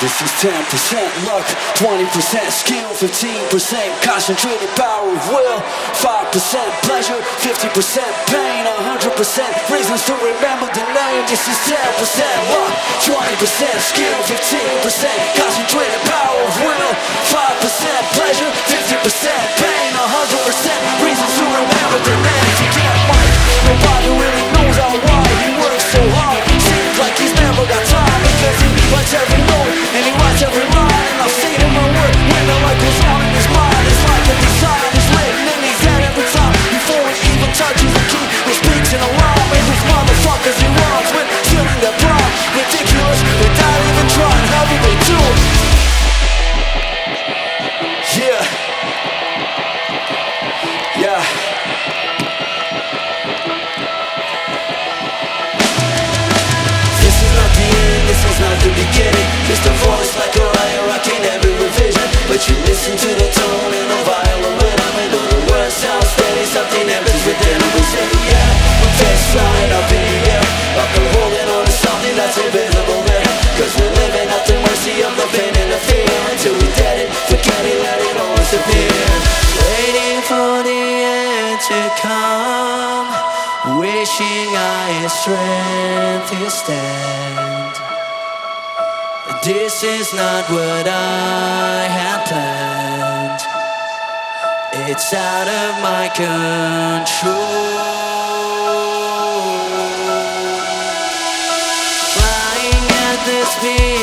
This is 10% luck, 20% skill, 15% concentrated power of will, 5% pleasure, 50% pain, 100% reasons to remember the name. This is 10% luck, 20% skill, 15% concentrated power of will, 5% pleasure, 50% pain, 100% reasons to remember the name. Forget Mike, nobody really knows how why he works so hard. Seems like he's never got time because he writes every note and he writes every line. And I've seen him at work when the light goes on in his mind. It's like a design is written in his head every time before he even touches the key. He speaks in a rhyme and these motherfuckers he runs with stealing their prime. Ridiculous without even trying. How do they do it? Yeah. Yeah. This is not the end, this is not the beginning. Just a voice like a riot rocking every revision. But you listen to the tone and the violin rhythm, and though the words sound steady, something happens within them. We say yeah, we're just flying up in the air, like we're holding on to something that's invisible there. Cause we're living at the mercy of the pain and the fear, until we dead it, forget it, let it all disappear. Waiting for the end to come, wishing I had strength to stand. This is not what I had planned. It's out of my control. Flying at the speed